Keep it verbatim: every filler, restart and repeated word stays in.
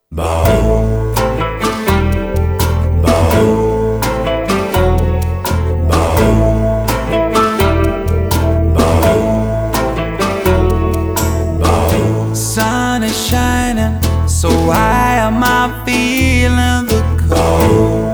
Bow, bow, bow, bow, bow. Sun is shining, so why am I feeling the cold?